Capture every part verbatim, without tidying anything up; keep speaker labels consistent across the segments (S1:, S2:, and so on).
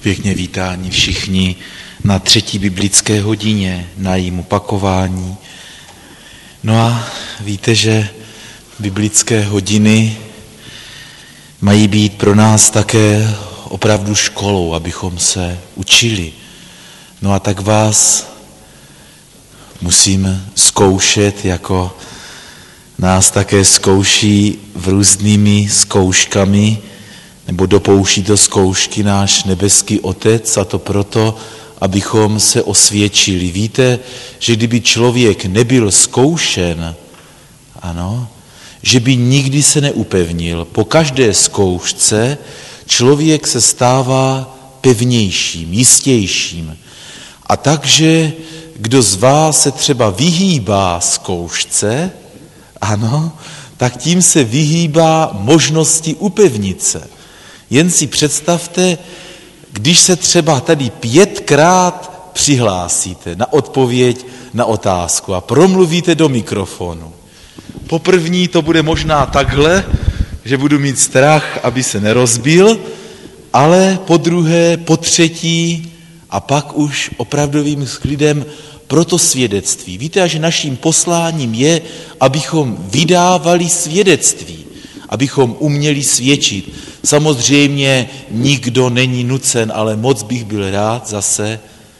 S1: Pěkně vítáni všichni na třetí biblické hodině, na jejím opakování. No a víte, že biblické hodiny mají být pro nás také opravdu školou, abychom se učili. No a tak vás musím zkoušet, jako nás také zkouší v různými zkouškami, nebo dopouští to zkoušky náš nebeský Otec, a to proto, abychom se osvědčili. Víte, že kdyby člověk nebyl zkoušen, ano, že by nikdy se neupevnil. Po každé zkoušce člověk se stává pevnějším, jistějším. A takže, kdo z vás se třeba vyhýbá zkoušce, ano, tak tím se vyhýbá možnosti upevnit se. Jen si představte, když se třeba tady pětkrát přihlásíte na odpověď na otázku a promluvíte do mikrofonu. Po první to bude možná takhle, že budu mít strach, aby se nerozbil, ale po druhé, po třetí a pak už opravdovým klidem pro to svědectví. Víte, že naším posláním je, abychom vydávali svědectví, abychom uměli svědčit. Samozřejmě nikdo není nucen, ale moc bych byl rád zase,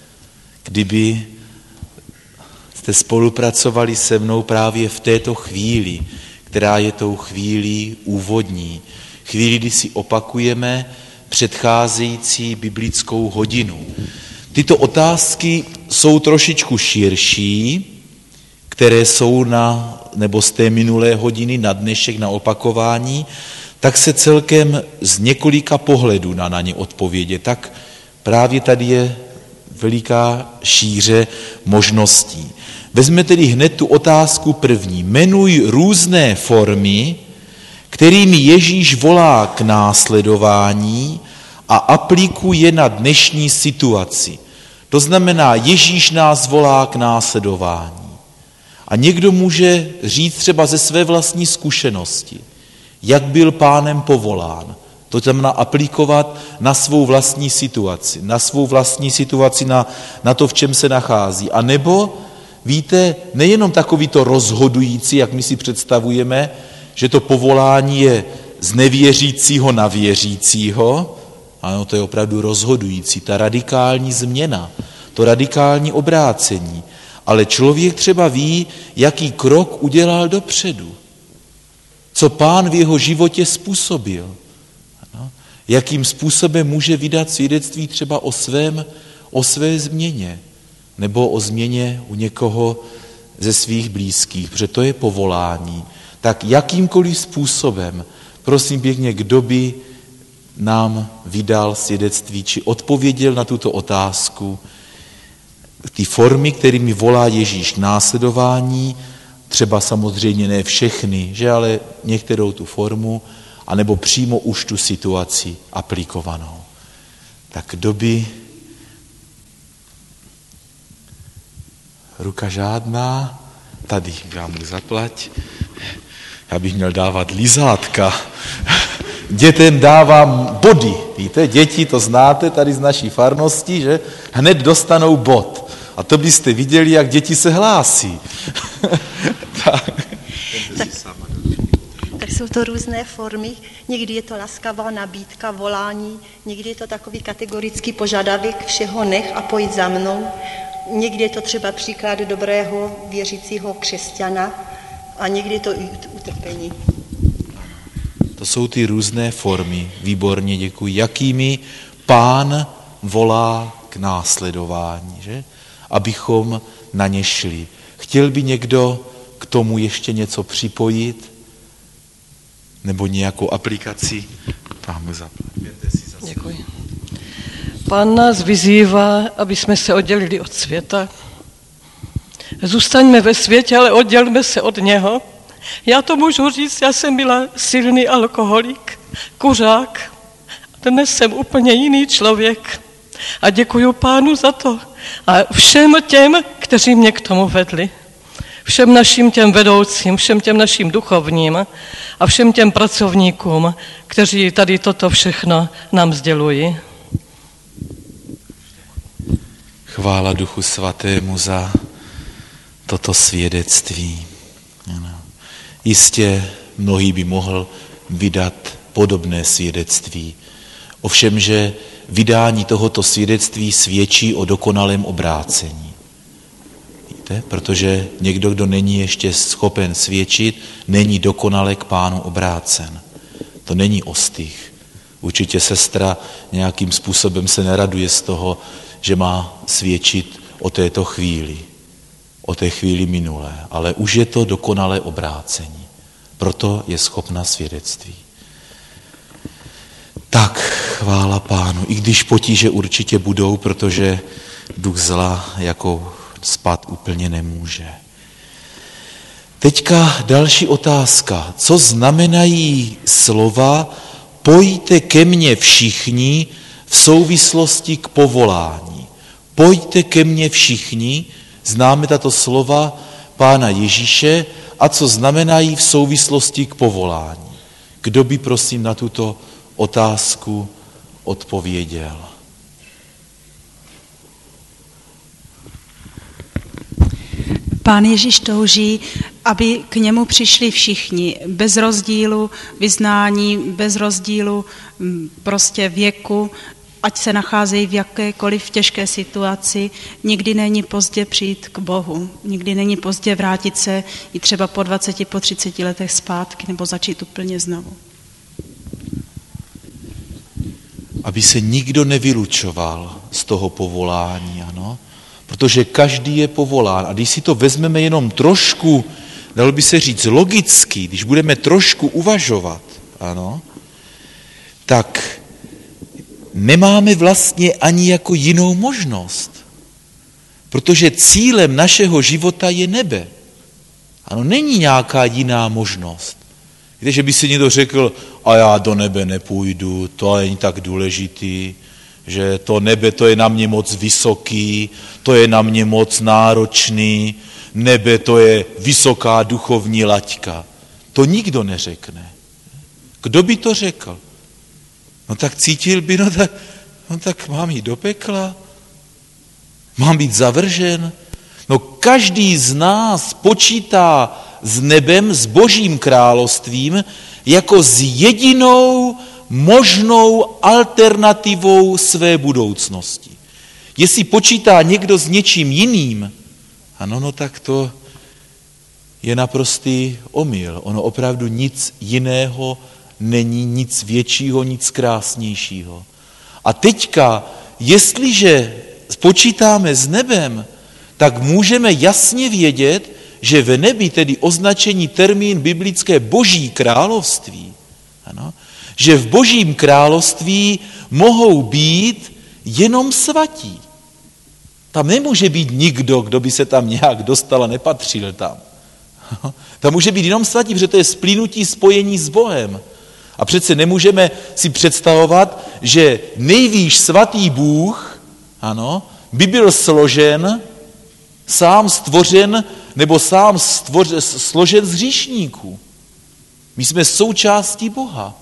S1: kdyby jste spolupracovali se mnou právě v této chvíli, která je tou chvílí úvodní. Chvíli, kdy si opakujeme předcházející biblickou hodinu. Tyto otázky jsou trošičku širší, které jsou na, nebo z té minulé hodiny na dnešek na opakování, tak se celkem z několika pohledů na, na ně odpovědět. Tak právě tady je veliká šíře možností. Vezme tedy hned tu otázku první. Jmenuj různé formy, kterými Ježíš volá k následování a aplikuje na dnešní situaci. To znamená, Ježíš nás volá k následování. A někdo může říct třeba ze své vlastní zkušenosti, jak byl Pánem povolán. To znamená aplikovat na svou vlastní situaci, na svou vlastní situaci, na, na to, v čem se nachází. A nebo, víte, nejenom takový to rozhodující, jak my si představujeme, že to povolání je z nevěřícího na věřícího, ano, to je opravdu rozhodující, ta radikální změna, to radikální obrácení. Ale člověk třeba ví, jaký krok udělal dopředu, co Pán v jeho životě způsobil, ano, jakým způsobem může vydat svědectví třeba o, svém, o své změně, nebo o změně u někoho ze svých blízkých, protože to je povolání. Tak jakýmkoliv způsobem, prosím pěkně, kdo by nám vydal svědectví, či odpověděl na tuto otázku, ty formy, kterými volá Ježíš k následování, třeba samozřejmě ne všechny, že ale některou tu formu, anebo přímo už tu situaci aplikovanou. Tak kdo by... Ruka žádná, tady já mu zaplať, já bych měl dávat lizátka. Dětem dávám body, víte, děti, to znáte tady z naší farnosti, že hned dostanou bod. A to byste viděli, jak děti se hlásí. tak.
S2: Tak, tak jsou to různé formy. Někdy je to laskavá nabídka, volání, někdy je to takový kategorický požadavek, všeho nech a pojď za mnou. Někdy je to třeba příklad dobrého věřícího křesťana a někdy je to i utrpení.
S1: To jsou ty různé formy, výborně děkuji, jakými Pán volá k následování, že? Abychom na ně šli. Chtěl by někdo k tomu ještě něco připojit? Nebo nějakou aplikaci? Pán mu zaplaťte si za
S3: Děkuji. Pán nás vyzývá, aby jsme se oddělili od světa. Zůstaňme ve světě, ale oddělme se od něho. Já to můžu říct, já jsem byla silný alkoholik, kuřák. Dnes jsem úplně jiný člověk. A děkuju Pánu za to. A všem těm, kteří mě k tomu vedli. Všem našim těm vedoucím, všem těm našim duchovním a všem těm pracovníkům, kteří tady toto všechno nám sdělují.
S1: Chvála Duchu Svatému za toto svědectví. Jistě mnohý by mohl vydat podobné svědectví. Ovšem, že vydání tohoto svědectví svědčí o dokonalém obrácení. Víte? Protože někdo, kdo není ještě schopen svědčit, není dokonale k Pánu obrácen. To není ostych. Určitě sestra nějakým způsobem se neraduje z toho, že má svědčit o této chvíli, o té chvíli minulé, ale už je to dokonalé obrácení. Proto je schopna svědectví. Tak, chvála Pánu, i když potíže určitě budou, protože duch zla jako spát úplně nemůže. Teďka další otázka. Co znamenají slova pojďte ke mně všichni v souvislosti k povolání? Pojďte ke mně všichni, známe tato slova Pána Ježíše, a co znamenají v souvislosti k povolání? Kdo by prosím na tuto otázku odpověděl?
S4: Pán Ježíš touží, aby k němu přišli všichni, bez rozdílu vyznání, bez rozdílu prostě věku, ať se nacházejí v jakékoliv těžké situaci, nikdy není pozdě přijít k Bohu, nikdy není pozdě vrátit se i třeba po dvaceti, po třiceti letech zpátky nebo začít úplně znovu.
S1: Aby se nikdo nevylučoval z toho povolání, ano? Protože každý je povolán. A když si to vezmeme jenom trošku, dalo by se říct logicky, když budeme trošku uvažovat, ano, tak nemáme vlastně ani jako jinou možnost. Protože cílem našeho života je nebe. Ano, není nějaká jiná možnost. Víte, že by si někdo řekl, a já do nebe nepůjdu, to není tak důležitý, že to nebe, to je na mě moc vysoký, to je na mě moc náročný, nebe, to je vysoká duchovní laťka. To nikdo neřekne. Kdo by to řekl? No tak cítil by, no tak, no tak mám jít do pekla, mám být zavržen. No každý z nás počítá s nebem, s Božím královstvím, jako s jedinou možnou alternativou své budoucnosti. Jestli počítá někdo s něčím jiným, ano, no tak to je naprostý omyl. Ono opravdu nic jiného není, nic většího, nic krásnějšího. A teďka, jestliže počítáme s nebem, tak můžeme jasně vědět, že v nebi, tedy označení termín biblické Boží království, ano, že v Božím království mohou být jenom svatí. Tam nemůže být nikdo, kdo by se tam nějak dostal a nepatřil tam. Tam může být jenom svatí, protože to je splynutí spojení s Bohem. A přece nemůžeme si představovat, že nejvýš svatý Bůh, ano, by byl složen, sám stvořen, nebo sám stvořen, složen z hříšníků. My jsme součástí Boha.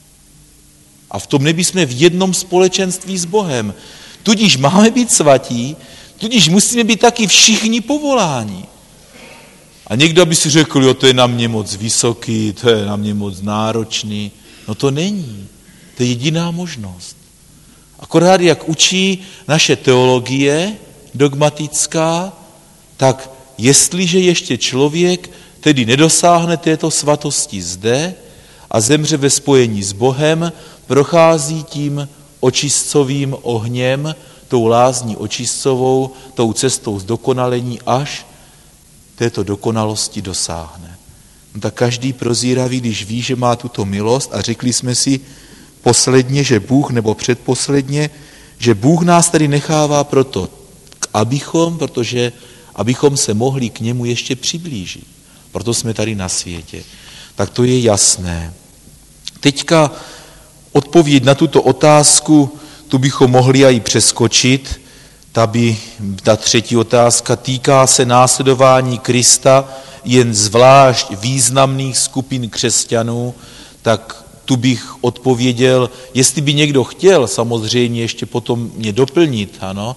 S1: A v tom nebi jsme v jednom společenství s Bohem. Tudíž máme být svatí, tudíž musíme být taky všichni povoláni. A někdo by si řekl, jo, to je na mě moc vysoký, to je na mě moc náročný. No to není. To je jediná možnost. Akorát jak učí naše teologie dogmatická, tak jestliže ještě člověk tedy nedosáhne této svatosti zde a zemře ve spojení s Bohem, prochází tím očistcovým ohněm, tou lázní očistcovou, tou cestou zdokonalení, až této dokonalosti dosáhne. No tak každý prozíravý, když ví, že má tuto milost, a řekli jsme si posledně, že Bůh, nebo předposledně, že Bůh nás tady nechává proto, abychom, protože abychom se mohli k němu ještě přiblížit. Proto jsme tady na světě. Tak to je jasné. Teďka odpověď na tuto otázku, tu bychom mohli i přeskočit. Ta, by, ta třetí otázka týká se následování Krista jen zvlášť významných skupin křesťanů, tak tu bych odpověděl, jestli by někdo chtěl samozřejmě ještě potom mě doplnit, ano, k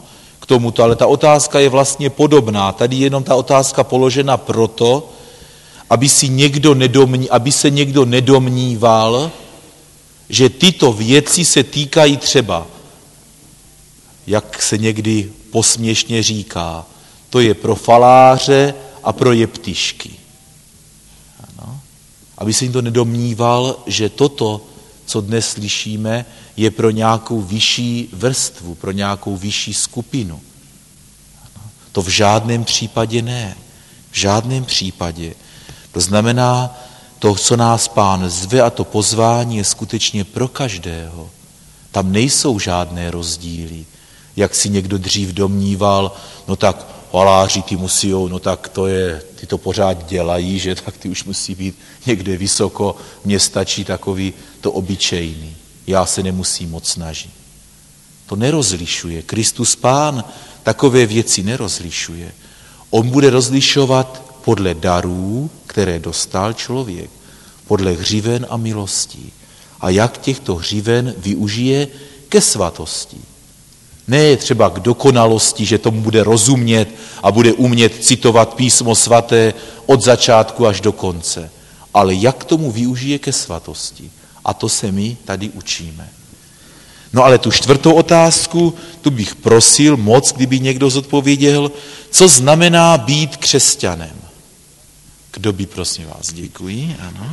S1: tomuto, ale ta otázka je vlastně podobná. Tady je jenom ta otázka položena proto, aby, si někdo nedomní, aby se někdo nedomníval, že tyto věci se týkají třeba, jak se někdy posměšně říká, to je pro faláře a pro jeptišky. Ano. Aby se někdo nedomníval, že toto, co dnes slyšíme, je pro nějakou vyšší vrstvu, pro nějakou vyšší skupinu. Ano. To v žádném případě ne. V žádném případě. To znamená, to, co nás Pán zve a to pozvání je skutečně pro každého. Tam nejsou žádné rozdíly. Jak si někdo dřív domníval, no tak faláři ty musí, no tak to je, ty to pořád dělají, že tak ty už musí být někde vysoko, mně stačí takový to obyčejný. Já se nemusím moc snažit. To nerozlišuje. Kristus Pán takové věci nerozlišuje. On bude rozlišovat podle darů, které dostal člověk, podle hřiven a milostí. A jak těchto hřiven využije ke svatosti. Ne třeba k dokonalosti, že tomu bude rozumět a bude umět citovat písmo svaté od začátku až do konce, ale jak tomu využije ke svatosti. A to se my tady učíme. No ale tu čtvrtou otázku, tu bych prosil moc, kdyby někdo zodpověděl, co znamená být křesťanem. Kdo by, prosím vás, děkuji, ano.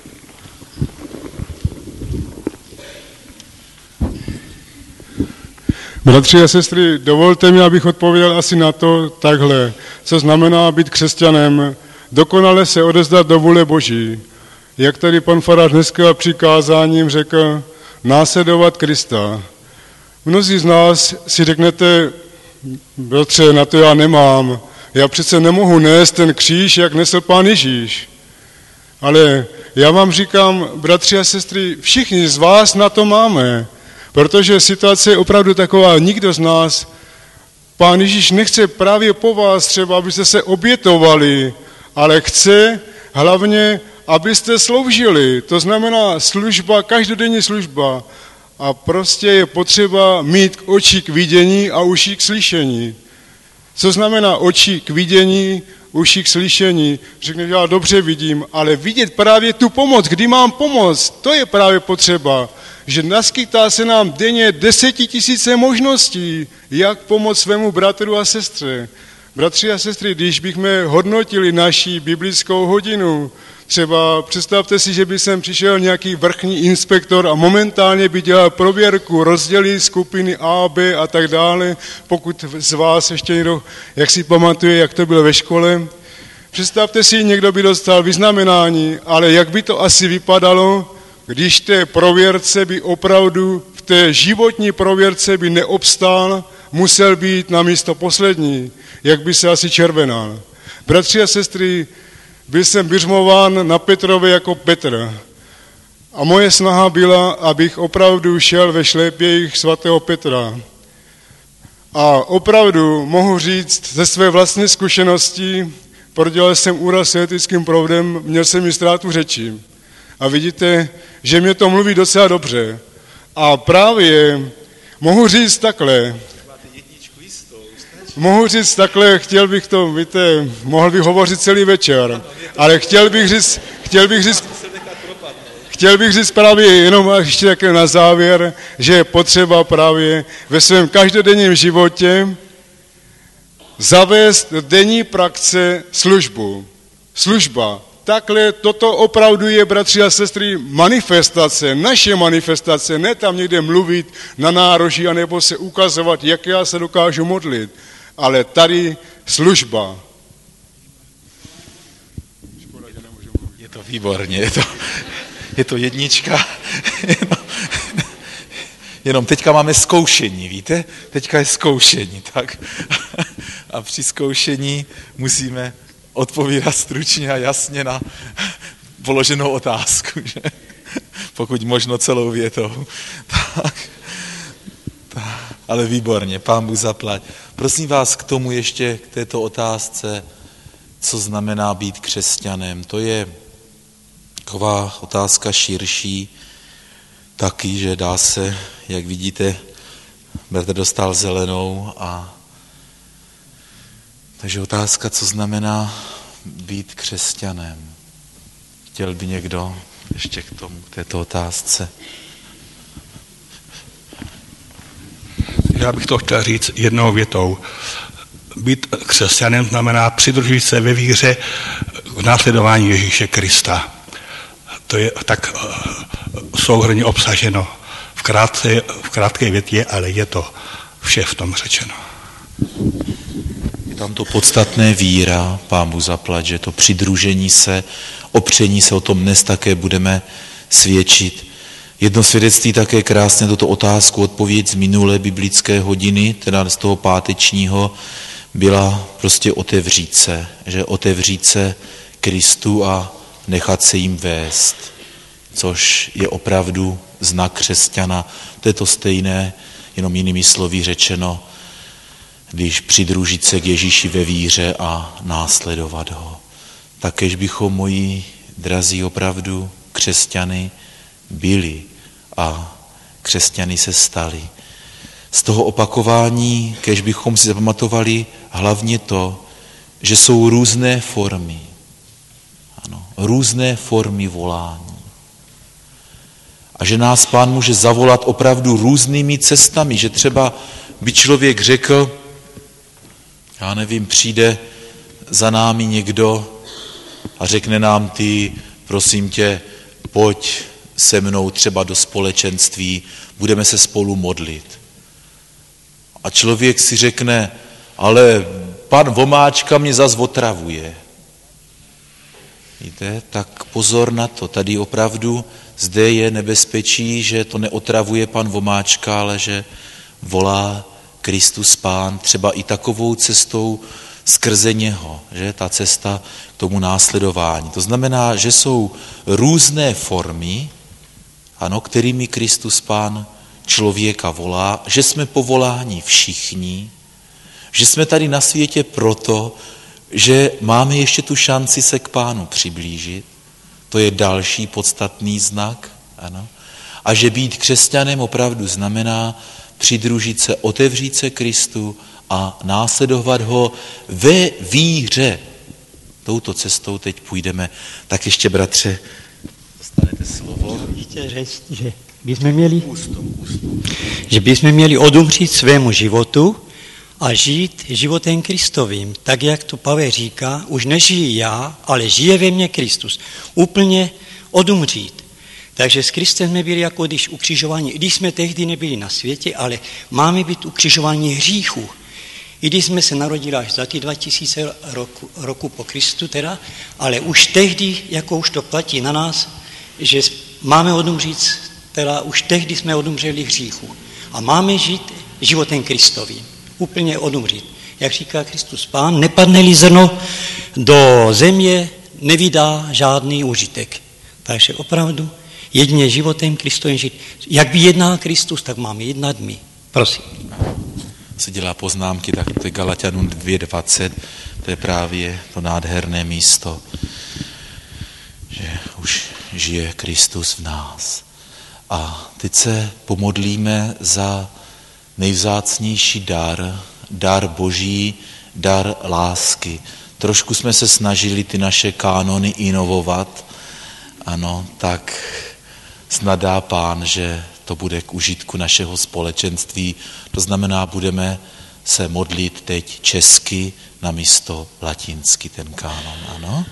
S5: Bratři a sestry, dovolte mi, abych odpověděl asi na to takhle. Co znamená být křesťanem? Dokonale se odevzdat do vůle Boží. Jak tady pan farář dneska přikázáním řekl, následovat Krista. Mnozí z nás si řeknete, bratře, na to já nemám. Já přece nemohu nést ten kříž, jak nesl Pán Ježíš. Ale já vám říkám, bratři a sestry, všichni z vás na to máme. Protože situace je opravdu taková, nikdo z nás, Pán Ježíš nechce právě po vás třeba, abyste se obětovali, ale chce hlavně, abyste sloužili. To znamená služba, každodenní služba. A prostě je potřeba mít oči k vidění a uši k slyšení. Co znamená oči k vidění, uši k slyšení? Řekne, já dobře vidím, ale vidět právě tu pomoc, kdy mám pomoc, to je právě potřeba. Že naskytá se nám denně desetitisíce možností, jak pomoct svému bratru a sestře. Bratři a sestry, když bychom hodnotili naši biblickou hodinu, třeba představte si, že by sem přišel nějaký vrchní inspektor a momentálně by dělal prověrku, rozdělí skupiny A, B a tak dále, pokud z vás ještě někdo, jak si pamatuje, jak to bylo ve škole. Představte si, někdo by dostal vyznamenání, ale jak by to asi vypadalo, když té prověrce by opravdu, v té životní prověrce by neobstál, musel být na místo poslední, jak by se asi červenal. Bratři a sestry, byl jsem biřmován na Petrově jako Petr. A moje snaha byla, abych opravdu šel ve šlépějích svatého Petra. A opravdu mohu říct ze své vlastní zkušenosti, prodělal jsem úraz s etickým proudem, měl jsem i ztrátu řeči. A vidíte, že mě to mluví docela dobře. A právě mohu říct takhle, mohu říct takhle, chtěl bych to, víte, mohl bych hovořit celý večer, ale chtěl bych říct, chtěl bych říct, chtěl bych říct právě jenom ještě takhle na závěr, že je potřeba právě ve svém každodenním životě zavést do denní praxe službu. Služba. Takhle toto opravdu je, bratři a sestry, manifestace, naše manifestace, ne tam někde mluvit na nároží, anebo se ukazovat, jak já se dokážu modlit, ale tady služba.
S1: Je to výborně, je to, je to jednička. Jenom, jenom teďka máme zkoušení, víte? Teďka je zkoušení, tak? A při zkoušení musíme odpovídat stručně a jasně na položenou otázku, že? Pokud možno celou větou. Tak, tak, ale výborně, Pán Bůh zaplať. Prosím vás k tomu ještě, k této otázce, co znamená být křesťanem. To je taková otázka širší, taky, že dá se, jak vidíte, bratr dostal zelenou a Takže otázka, co znamená být křesťanem. Chtěl by někdo ještě k tomu, k této otázce?
S6: Já bych to chtěl říct jednou větou. Být křesťanem znamená přidružit se ve víře v následování Ježíše Krista. To je tak souhrnně obsaženo v krátké, v krátké větě, ale je to vše v tom řečeno.
S1: Je tam to podstatné víra, Pán Bůh zaplať, že to přidružení se, opření se, o tom dnes také budeme svědčit. Jedno svědectví také krásně tuto otázku odpověď z minulé biblické hodiny, teda z toho pátečního, byla prostě otevřít se, že otevřít se Kristu a nechat se jim vést, což je opravdu znak křesťana. To je to stejné, jenom jinými slovy řečeno, když přidružit se k Ježíši ve víře a následovat ho. Takéž bychom, moji drazí, opravdu křesťany byli a křesťany se stali. Z toho opakování, kéž bychom si zapamatovali hlavně to, že jsou různé formy. Ano, různé formy volání. A že nás Pán může zavolat opravdu různými cestami, že třeba by člověk řekl, já nevím, přijde za námi někdo a řekne nám, ty, prosím tě, pojď se mnou třeba do společenství, budeme se spolu modlit. A člověk si řekne, ale pan Vomáčka mě zas otravuje. Víte, tak pozor na to, tady opravdu zde je nebezpečí, že to neotravuje pan Vomáčka, ale že volá Kristus Pán třeba i takovou cestou skrze něho, že ta cesta k tomu následování. To znamená, že jsou různé formy, ano, kterými Kristus Pán člověka volá, že jsme povoláni všichni, že jsme tady na světě proto, že máme ještě tu šanci se k Pánu přiblížit. To je další podstatný znak. Ano. A že být křesťanem opravdu znamená přidružit se, otevřít se Kristu a následovat ho ve víře. Touto cestou teď půjdeme. Tak ještě, bratře, dostanete slovo.
S7: Chtěl říct, že bychom měli, že bychom měli odumřít svému životu a žít životem Kristovým. Tak, jak to Pavel říká, už nežiji já, ale žije ve mně Kristus. Úplně odumřít. Takže s Kristem jsme byli jako když ukřižování, i když jsme tehdy nebyli na světě, ale máme být ukřižování hříchu. I když jsme se narodili až za ty dva tisíce roku, roku po Kristu teda, ale už tehdy, jako už to platí na nás, že máme odumřít, teda už tehdy jsme odumřeli hříchu. A máme žít životem Kristovým. Úplně odumřít. Jak říká Kristus Pán, nepadne-li zrno do země, nevydá žádný užitek. Takže opravdu jedině životem Kristovým žít. Jak by jednal Kristus, tak máme jednat my. Prosím.
S1: Se dělá poznámky, tak to je Galatianům dvě dvacet, to je právě to nádherné místo, že už žije Kristus v nás. A teď se pomodlíme za nejvzácnější dar, dar Boží, dar lásky. Trošku jsme se snažili ty naše kánony inovovat, ano, tak snad dá Pán, že to bude k užitku našeho společenství. To znamená, budeme se modlit teď česky na místo latinsky, ten kánon, ano?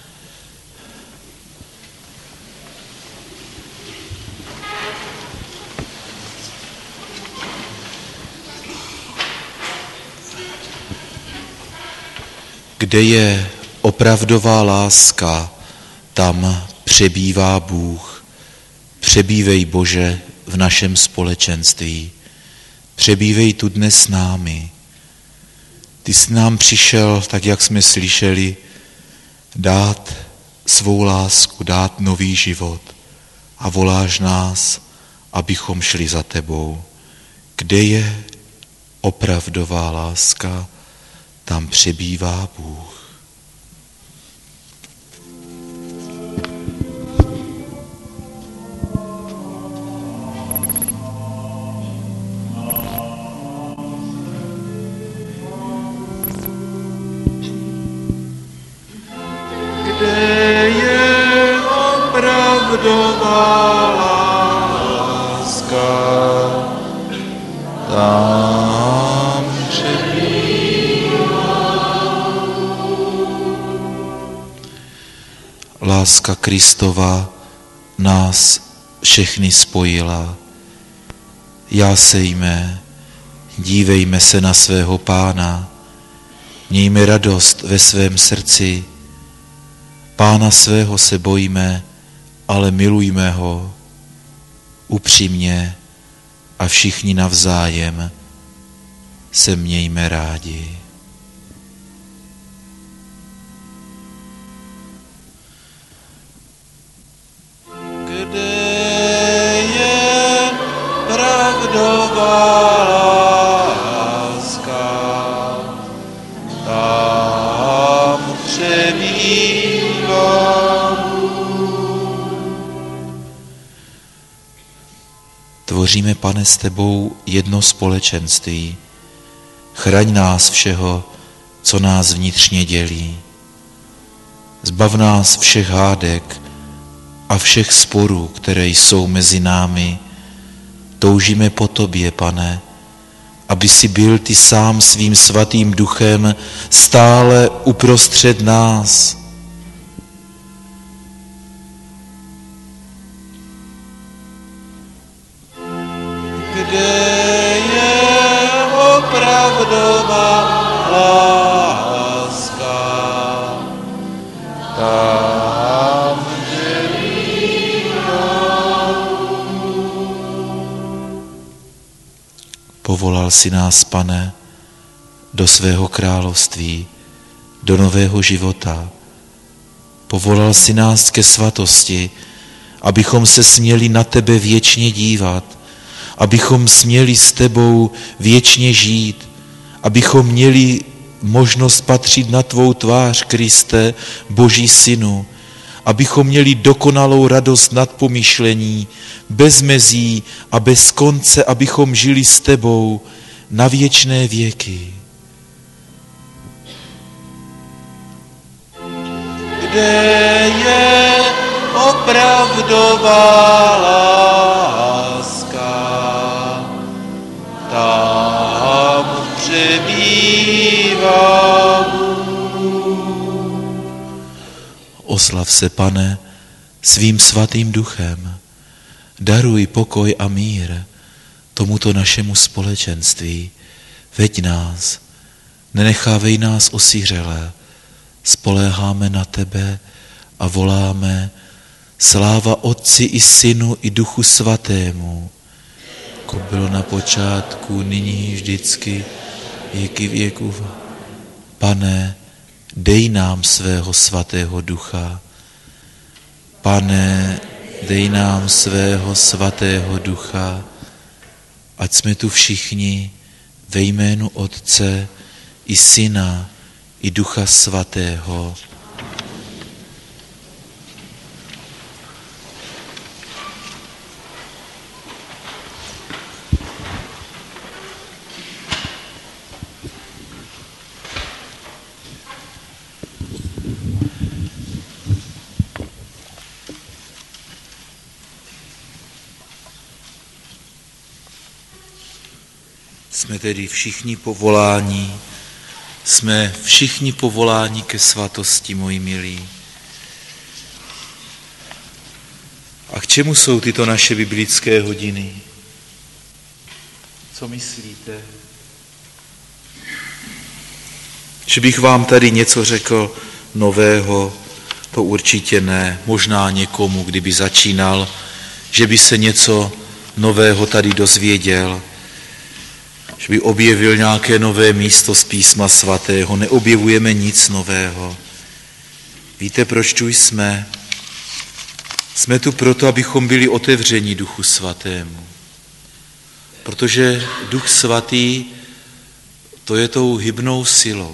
S1: Kde je opravdová láska, tam přebývá Bůh. Přebývej, Bože, v našem společenství. Přebývej tu dnes s námi. Ty jsi nám přišel, tak jak jsme slyšeli, dát svou lásku, dát nový život a voláš nás, abychom šli za tebou. Kde je opravdová láska, tam přebývá Bůh. opravdová láska tam přebývá. Láska Kristova nás všechny spojila. Jásejme, dívejme se na svého Pána, mějme radost ve svém srdci. Pána svého se bojíme, ale milujme ho upřímně a všichni navzájem se mějme rádi. Kde je pravdová láska, tam přebývá. Tvoříme, Pane, s tebou jedno společenství. Chraň nás všeho, co nás vnitřně dělí. Zbav nás všech hádek a všech sporů, které jsou mezi námi. Toužíme po tobě, Pane, aby si byl ty sám svým svatým duchem stále uprostřed nás. Kde je opravdová láska, tam povolal si nás, Pane, do svého království, do nového života. Povolal si nás ke svatosti, abychom se směli na tebe věčně dívat, abychom směli s tebou věčně žít, abychom měli možnost patřit na tvou tvář, Kriste, Boží Synu, abychom měli dokonalou radost nad pomyšlení, bez mezí a bez konce, abychom žili s tebou na věčné věky. Kde je opravdová láska, tam přebývá. Oslav se, Pane, svým svatým duchem. Daruj pokoj a mír tomuto našemu společenství. Veď nás, nenechávej nás osiřelé. Spoléháme na tebe a voláme: sláva Otci i Synu i Duchu Svatému, jako bylo na počátku, nyní vždycky, věky věků. Pane, dej nám svého svatého ducha. Pane, dej nám svého svatého ducha, ať jsme tu všichni ve jménu Otce i Syna i Ducha Svatého. Jsme tedy všichni povoláni, jsme všichni povoláni ke svatosti, moji milí. A k čemu jsou tyto naše biblické hodiny? Co myslíte? Že bych vám tady něco řekl nového, to určitě ne. Možná někomu, kdyby začínal, že by se něco nového tady dozvěděl, že by objevil nějaké nové místo z Písma svatého. Neobjevujeme nic nového. Víte, proč tu jsme? Jsme tu proto, abychom byli otevřeni Duchu Svatému. Protože Duch Svatý, to je tou hybnou silou.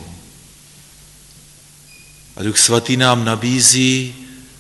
S1: A Duch Svatý nám nabízí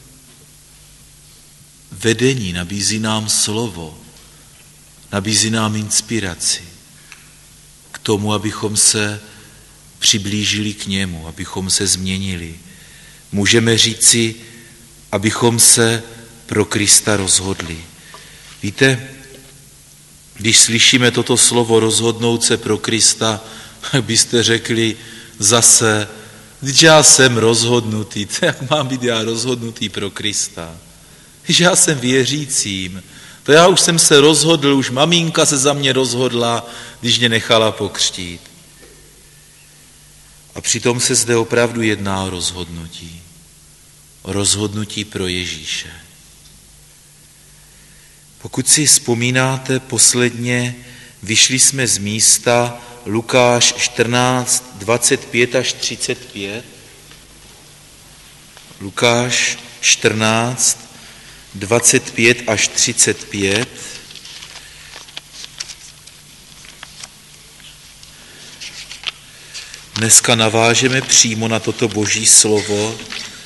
S1: vedení, nabízí nám slovo, nabízí nám inspiraci k tomu, abychom se přiblížili k němu, abychom se změnili. Můžeme říci, abychom se pro Krista rozhodli. Víte, když slyšíme toto slovo rozhodnout se pro Krista, tak byste řekli zase, když já jsem rozhodnutý, to jak mám být já rozhodnutý pro Krista? Když já jsem věřícím, to já už jsem se rozhodl, už maminka se za mě rozhodla, když mě nechala pokřtít. A přitom se zde opravdu jedná o rozhodnutí. O rozhodnutí pro Ježíše. Pokud si vzpomínáte, posledně vyšli jsme z místa Lukáš čtrnáct, dvacet pět až třicet pět. Lukáš čtrnáct, dvacet pět až třicet pět. Dneska navážeme přímo na toto Boží slovo.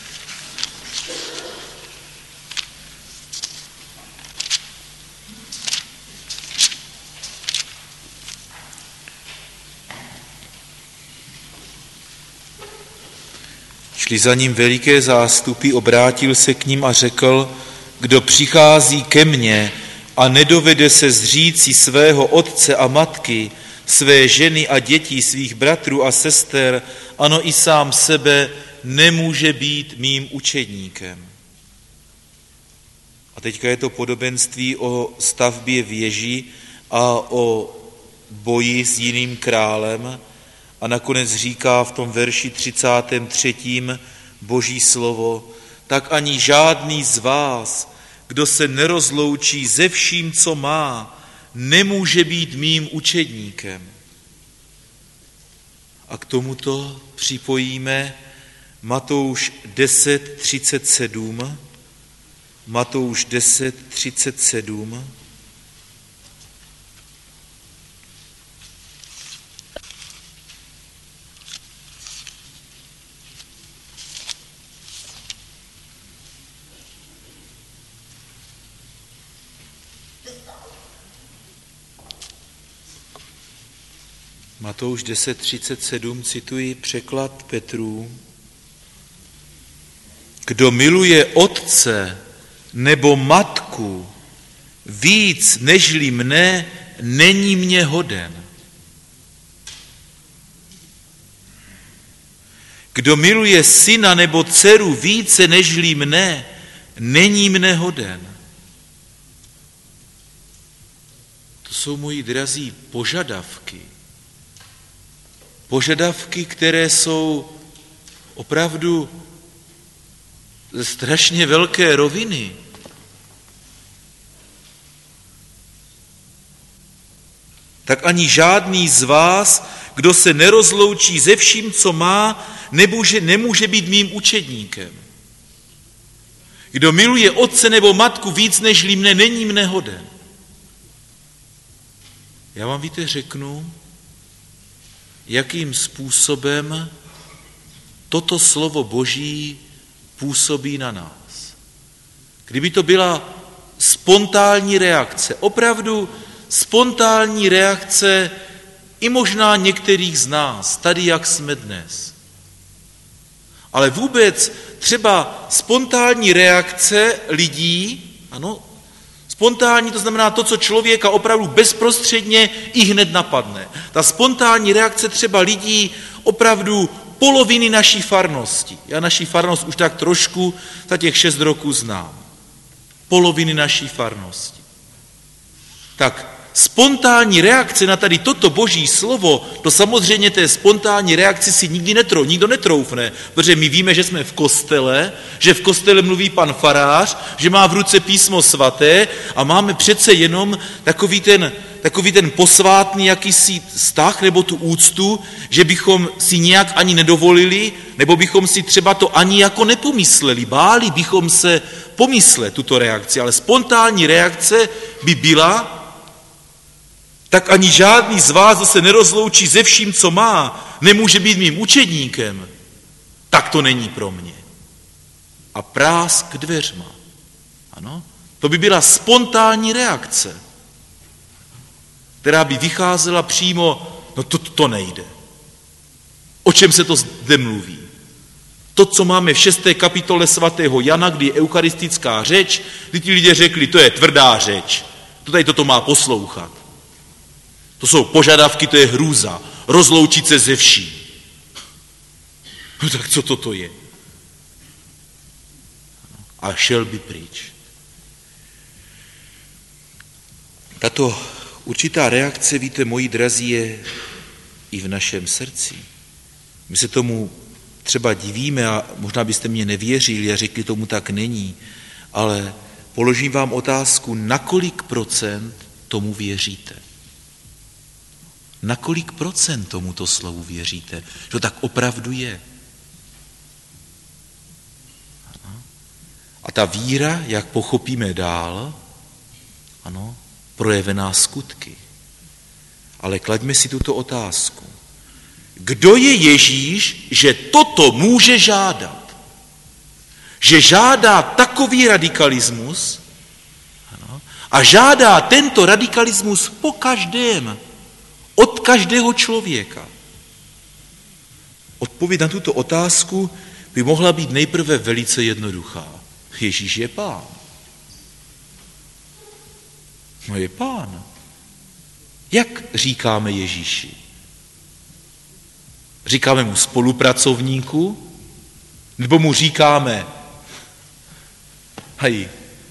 S1: Šli za ním veliké zástupy, obrátil se k ním a řekl, kdo přichází ke mně a nedovede se zříci svého otce a matky, své ženy a dětí, svých bratrů a sester, ano i sám sebe, nemůže být mým učedníkem. A teďka je to podobenství o stavbě věži a o boji s jiným králem. A nakonec říká v tom verši třicátém třetím Boží slovo, tak ani žádný z vás, kdo se nerozloučí ze vším, co má, nemůže být mým učedníkem. A k tomuto připojíme Matouš deset třicet sedm. Matouš deset třicet sedm. Matouš deset třicet sedm, cituji překlad Petrů. Kdo miluje otce nebo matku víc nežli mne, není mě hoden. Kdo miluje syna nebo dceru více nežli mne, není mne hoden. To jsou, moji drazí, požadavky. Požadavky, které jsou opravdu ze strašně velké roviny. Tak ani žádný z vás, kdo se nerozloučí ze vším, co má, nemůže, nemůže být mým učedníkem. Kdo miluje otce nebo matku víc nežli mne, není mne hoden. Já vám, víte, řeknu, jakým způsobem toto slovo Boží působí na nás. Kdyby to byla spontánní reakce, opravdu spontánní reakce i možná některých z nás, tady jak jsme dnes. Ale vůbec třeba spontánní reakce lidí, ano, spontánní, to znamená to, co člověka opravdu bezprostředně i hned napadne. Ta spontánní reakce třeba lidí opravdu poloviny naší farnosti. Já naší farnost už tak trošku za těch šest roků znám. Poloviny naší farnosti. Tak spontánní reakce na tady toto Boží slovo, to samozřejmě té spontánní reakci si nikdy netrou, nikdo netroufne, protože my víme, že jsme v kostele, že v kostele mluví pan farář, že má v ruce písmo svaté a máme přece jenom takový ten, takový ten posvátný jakýsi vztah nebo tu úctu, že bychom si nějak ani nedovolili, nebo bychom si třeba to ani jako nepomysleli, báli bychom se pomyslet tuto reakci, ale spontánní reakce by byla, tak ani žádný z vás, kdo se nerozloučí ze vším, co má, nemůže být mým učedníkem, tak to není pro mě. A prásk dveřma. Ano? To by byla spontánní reakce, která by vycházela přímo, no to, to nejde. O čem se to zde mluví? To, co máme v šesté kapitole svatého Jana, kdy je eucharistická řeč, kdy ti lidé řekli, to je tvrdá řeč, to tady toto má poslouchat. To jsou požadavky, to je hrůza, rozloučit se ze vším. No tak co toto je? A šel by pryč. Tato určitá reakce, víte, moji drazí, je i v našem srdci. My se tomu třeba divíme a možná byste mě nevěřili a řekli, tomu tak není, ale položím vám otázku, na kolik procent tomu věříte? Na kolik procent tomuto slovu věříte? Že to tak opravdu je? A ta víra, jak pochopíme dál, ano, projevená skutky. Ale klaďme si tuto otázku. Kdo je Ježíš, že toto může žádat? Že žádá takový radikalismus, ano, a žádá tento radikalismus po každém, od každého člověka. Odpověď na tuto otázku by mohla být nejprve velice jednoduchá. Ježíš je Pán. No je Pán. Jak říkáme Ježíši? Říkáme mu spolupracovníku? Nebo mu říkáme hej,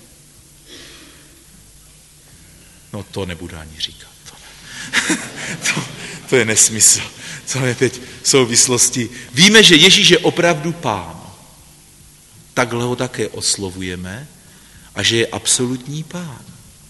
S1: no to nebudu ani říkat. To, to, to je nesmysl. Co je teď v souvislosti? Víme, že Ježíš je opravdu Pán. Takhle ho také oslovujeme a že je absolutní Pán.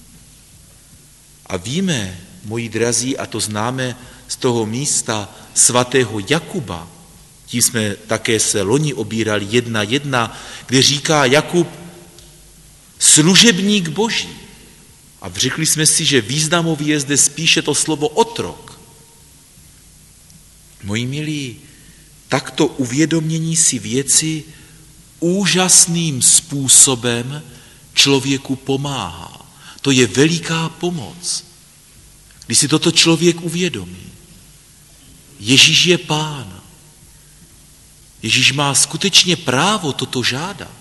S1: A víme, moji drazí, a to známe z toho místa svatého Jakuba, tím jsme také se loni obírali jedna jedna, kde říká Jakub služebník Boží. A řekli jsme si, že významový je zde spíše to slovo otrok. Moji milí, takto uvědomění si věci úžasným způsobem člověku pomáhá. To je veliká pomoc, když si toto člověk uvědomí. Ježíš je Pán. Ježíš má skutečně právo toto žádat.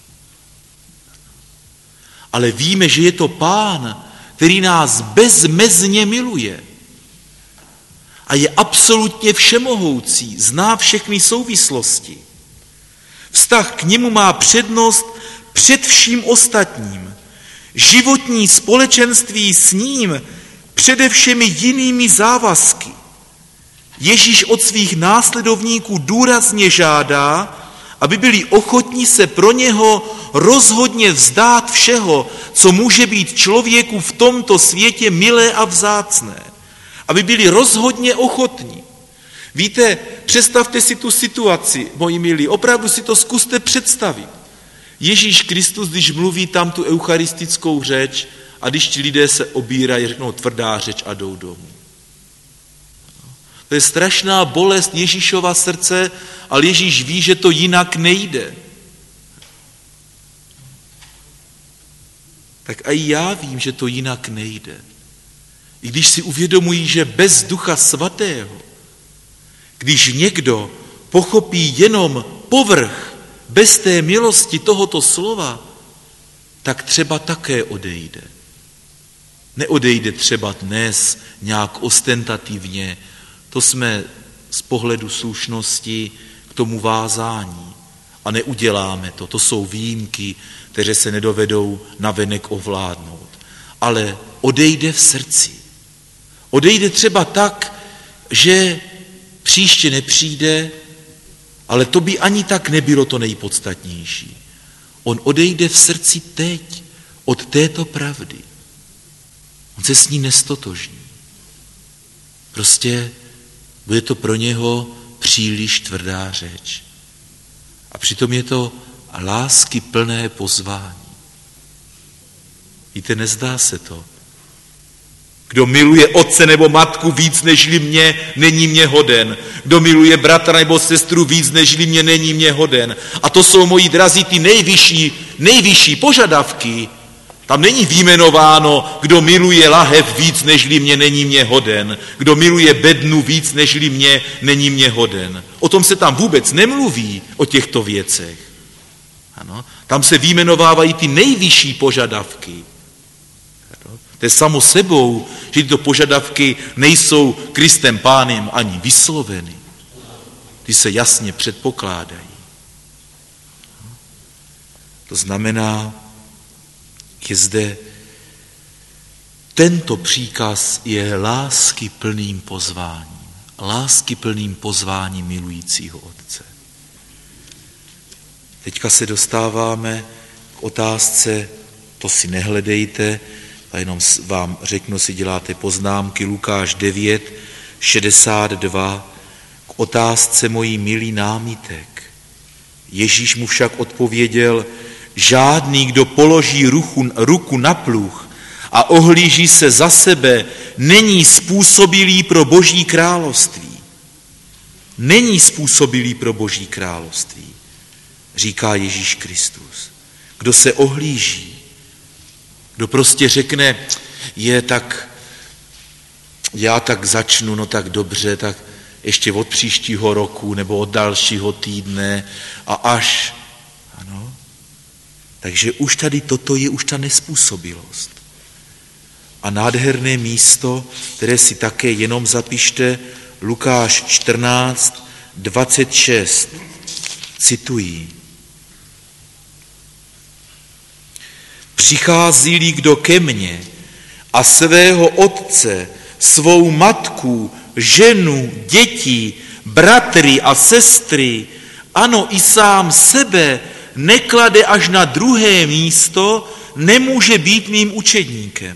S1: Ale víme, že je to Pán, který nás bezmezně miluje a je absolutně všemohoucí, zná všechny souvislosti. Vztah k němu má přednost před vším ostatním. Životní společenství s ním přede všemi jinými závazky. Ježíš od svých následovníků důrazně žádá, aby byli ochotní se pro něho rozhodně vzdát všeho, co může být člověku v tomto světě milé a vzácné. Aby byli rozhodně ochotní. Víte, představte si tu situaci, moji milí, opravdu si to zkuste představit. Ježíš Kristus, když mluví tam tu eucharistickou řeč a když ti lidé se obírají, řeknou tvrdá řeč a jdou domů. To je strašná bolest Ježíšova srdce, ale Ježíš ví, že to jinak nejde. Tak a i já vím, že to jinak nejde. I když si uvědomují, že bez Ducha Svatého, když někdo pochopí jenom povrch bez té milosti tohoto slova, tak třeba také odejde. Neodejde třeba dnes nějak ostentativně, to jsme z pohledu slušnosti k tomu vázání a neuděláme to. To jsou výjimky, které se nedovedou navenek ovládnout. Ale odejde v srdci. Odejde třeba tak, že příště nepřijde, ale to by ani tak nebylo to nejpodstatnější. On odejde v srdci teď od této pravdy. On se s ní nestotožní. Prostě bude to pro něho příliš tvrdá řeč. A přitom je to lásky plné pozvání. Víte, nezdá se to. Kdo miluje otce nebo matku víc nežli mě, není mě hoden. Kdo miluje bratra nebo sestru víc nežli mě, není mě hoden. A to jsou, moji drazí, ty nejvyšší, nejvyšší požadavky, Tam není vyjmenováno, kdo miluje lahev víc, nežli mě, není mě hoden. Kdo miluje bednu víc, nežli mě, není mě hoden. O tom se tam vůbec nemluví, o těchto věcech. Ano? Tam se vyjmenovávají ty nejvyšší požadavky. Ano? To je samo sebou, že tyto požadavky nejsou Kristem Pánem ani vysloveny. Ty se jasně předpokládají. To znamená, je zde tento příkaz je lásky plným pozváním. Lásky plným pozváním milujícího Otce. Teďka se dostáváme k otázce, to si nehledejte, a jenom vám řeknu, si děláte poznámky, Lukáš devět, šedesát dva, k otázce mojí milý námitek. Ježíš mu však odpověděl, žádný, kdo položí ruku, ruku na pluh a ohlíží se za sebe, není způsobilý pro Boží království. Není způsobilý pro Boží království, říká Ježíš Kristus. Kdo se ohlíží, kdo prostě řekne, je tak, já tak začnu, no tak dobře, tak ještě od příštího roku nebo od dalšího týdne a až, ano. Takže už tady toto je už ta nespůsobilost. A nádherné místo, které si také jenom zapište, Lukáš čtrnáct, dvacet šest, cituji. Přichází-li kdo ke mně a svého otce, svou matku, ženu, děti, bratry a sestry, ano i sám sebe, neklade až na druhé místo, nemůže být mým učedníkem.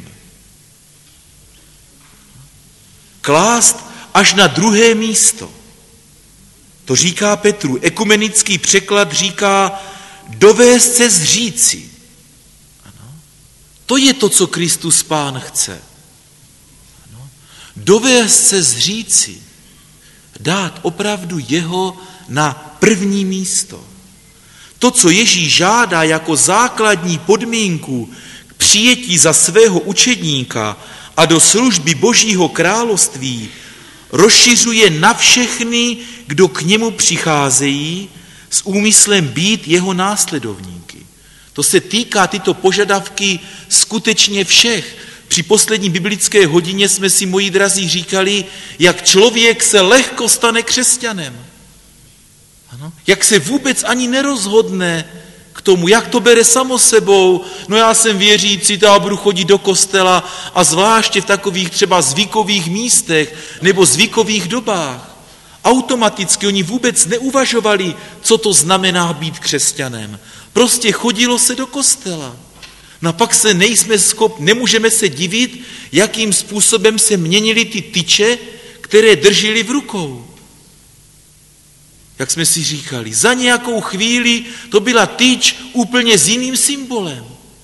S1: Klást až na druhé místo. To říká Petru. Ekumenický překlad říká dovést se zříci. Ano. To je to, co Kristus Pán chce. Ano. Dovést se zříci. Dát opravdu jeho na první místo. To, co Ježíš žádá jako základní podmínku k přijetí za svého učedníka a do služby Božího království, rozšiřuje na všechny, kdo k němu přicházejí s úmyslem být jeho následovníky. To se týká tyto požadavky skutečně všech. Při poslední biblické hodině jsme si, moji drazí, říkali, jak člověk se lehko stane křesťanem. Ano? Jak se vůbec ani nerozhodne k tomu, jak to bere samo sebou. No já jsem věřící, já budu chodit do kostela a zvláště v takových třeba zvykových místech nebo zvykových dobách. Automaticky oni vůbec neuvažovali, co to znamená být křesťanem. Prostě chodilo se do kostela. No a pak se nejsme schopni, nemůžeme se divit, jakým způsobem se měnily ty tyče, které drželi v rukou. Jak jsme si říkali, za nějakou chvíli to byla tyč úplně s jiným symbolem.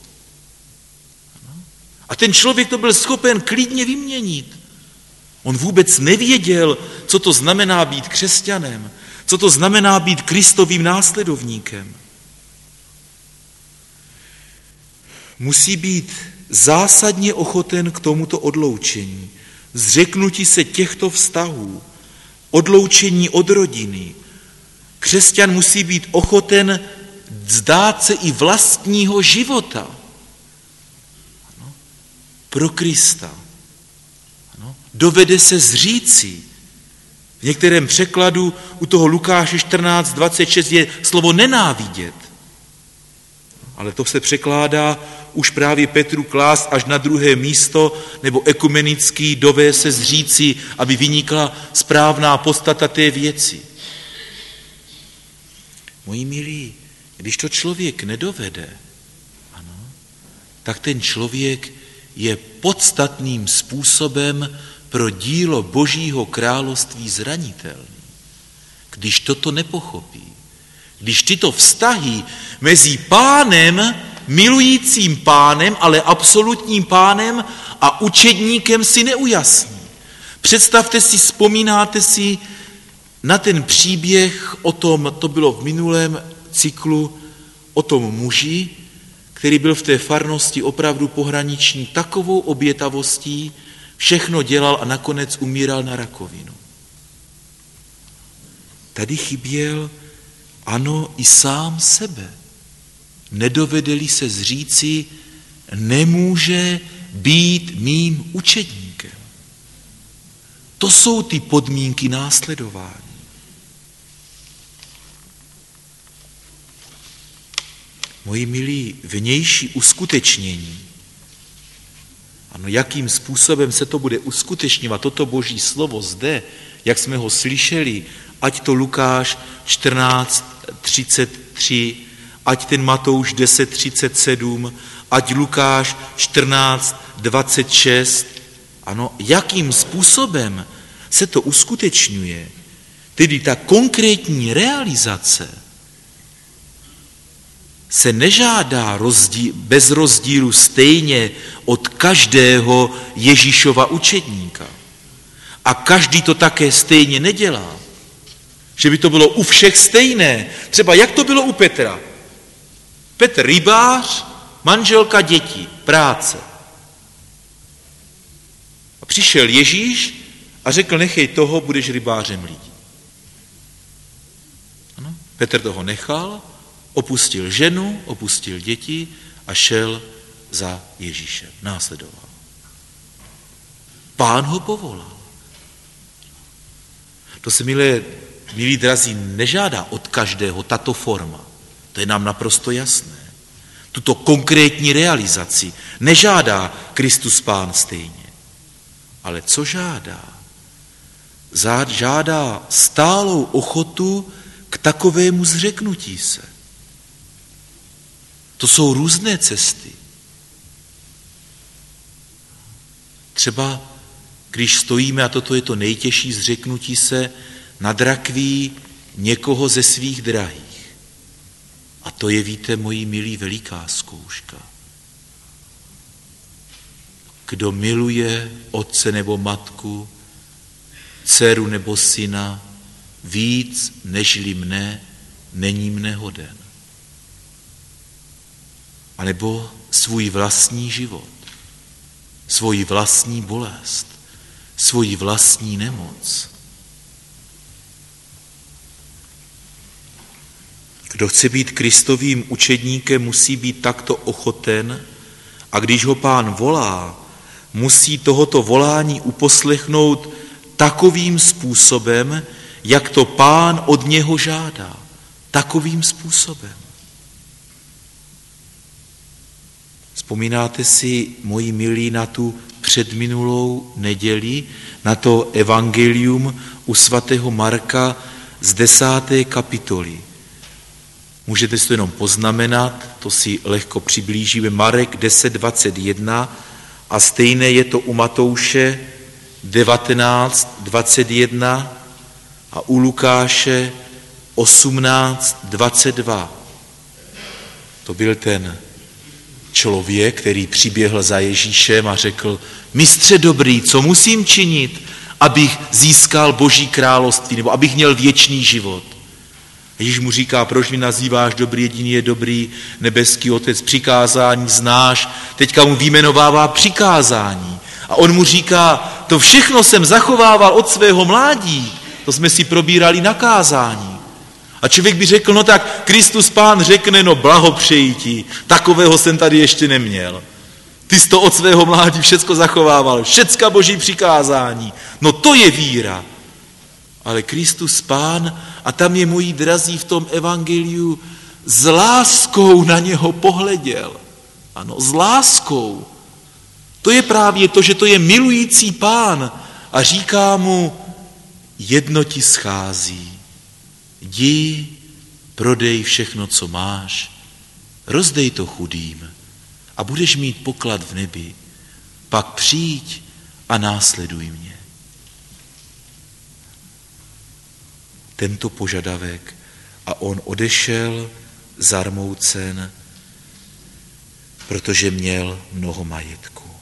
S1: A ten člověk to byl schopen klidně vyměnit. On vůbec nevěděl, co to znamená být křesťanem, co to znamená být Kristovým následovníkem. Musí být zásadně ochoten k tomuto odloučení, zřeknutí se těchto vztahů, odloučení od rodiny. Křesťan musí být ochoten vzdát se i vlastního života. Ano. Pro Krista. Ano. Dovede se zříci. V některém překladu u toho Lukáše čtrnáct dvacet šest je slovo nenávidět. Ale to se překládá už právě Petru klást až na druhé místo, nebo ekumenický dovede se zříci, aby vynikla správná podstata té věci. Moji milí, když to člověk nedovede, ano, tak ten člověk je podstatným způsobem pro dílo Božího království zranitelný. Když toto nepochopí, když tyto vztahy mezi pánem, milujícím pánem, ale absolutním pánem a učedníkem si neujasní. Představte si, vzpomínáte si na ten příběh o tom, to bylo v minulém cyklu, o tom muži, který byl v té farnosti opravdu pohraniční, takovou obětavostí všechno dělal a nakonec umíral na rakovinu. Tady chyběl, ano, i sám sebe. Nedovede-li se zříci, nemůže být mým učedníkem. To jsou ty podmínky následování. Moji milí, vnější uskutečnění. Ano, jakým způsobem se to bude uskutečňovat, toto boží slovo zde, jak jsme ho slyšeli, ať to Lukáš čtrnáct třicet tři, ať ten Matouš deset třicet sedm, ať Lukáš čtrnáct dvacet šest. Ano, jakým způsobem se to uskutečňuje, tedy ta konkrétní realizace, se nežádá rozdíl, bez rozdílu stejně od každého Ježíšova učedníka. A každý to také stejně nedělá. Že by to bylo u všech stejné. Třeba jak to bylo u Petra. Petr rybář, manželka, děti, práce. A přišel Ježíš a řekl, nechej toho, budeš rybářem lidí. Ano? Petr toho nechal, opustil ženu, opustil děti a šel za Ježíšem. Následoval. Pán ho povolal. To se, milé, milí drazí, nežádá od každého tato forma. To je nám naprosto jasné. Tuto konkrétní realizaci nežádá Kristus Pán stejně. Ale co žádá? Žádá stálou ochotu k takovému zřeknutí se. To jsou různé cesty. Třeba když stojíme, a toto je to nejtěžší zřeknutí se, nad rakví někoho ze svých drahých. A to je, víte, moji milí, veliká zkouška. Kdo miluje otce nebo matku, dceru nebo syna, víc nežli mne, není mne hoden. A nebo svůj vlastní život, svoji vlastní bolest, svoji vlastní nemoc. Kdo chce být Kristovým učedníkem, musí být takto ochoten a když ho Pán volá, musí tohoto volání uposlechnout takovým způsobem, jak to Pán od něho žádá. Takovým způsobem. Vzpomínáte si, moji milí, na tu předminulou neděli, na to evangelium u svatého Marka z desáté kapitoly. Můžete si to jenom poznamenat, to si lehko přiblížíme. Marek deset dvacet jedna a stejné je to u Matouše devatenáct dvacet jedna a u Lukáše osmnáct dvacet dva. To byl ten člověk, který přiběhl za Ježíšem a řekl, mistře dobrý, co musím činit, abych získal Boží království, nebo abych měl věčný život. Ježíš mu říká, proč mi nazýváš dobrý, jediný je dobrý, nebeský Otec, přikázání znáš, teďka mu vyjmenovává přikázání. A on mu říká, to všechno jsem zachovával od svého mládí, to jsme si probírali na kázání. A člověk by řekl, no tak Kristus Pán řekne, no blahopřeji ti, takového jsem tady ještě neměl. Ty jsi to od svého mládí všecko zachovával, všecka Boží přikázání. No to je víra. Ale Kristus Pán, a tam je, mojí drazí, v tom evangeliu, s láskou na něho pohleděl. Ano, s láskou. To je právě to, že to je milující Pán a říká mu, jedno ti schází. Jdi, prodej všechno, co máš, rozdej to chudým a budeš mít poklad v nebi. Pak přijď a následuj mě. Tento požadavek a on odešel zarmoucen, protože měl mnoho majetku.